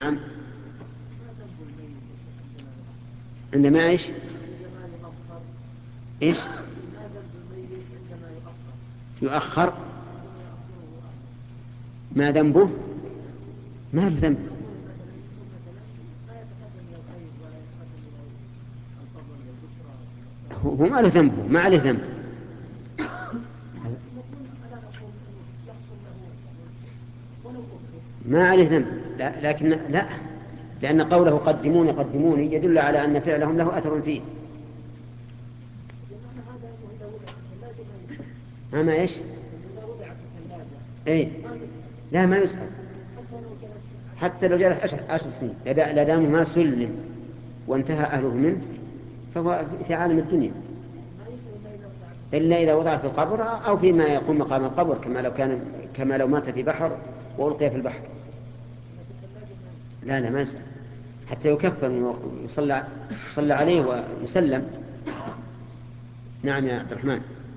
نعم. عندما ايش؟ ايش؟ يؤخر. ما ذنبه؟ ما له ذنب. هو ما له ذنب، ما عليه ذنب. ما عليه ذنب. لا، لكن لا، لأن قوله قدموني قدموني يدل على أن فعلهم له أثر فيه. ما ايش؟ اي. لا، ما يسأل. حتى لو جلس 10 سنين لا دام ما سلم وانتهى أهله منه فهو في عالم الدنيا، إلا إذا وضع في القبر أو فيما يقوم مقام القبر، كما لو مات في بحر وألقي في البحر. لا، ما يسأل، حتى يكفن ويصلى عليه ويسلم. نعم يا عبد الرحمن.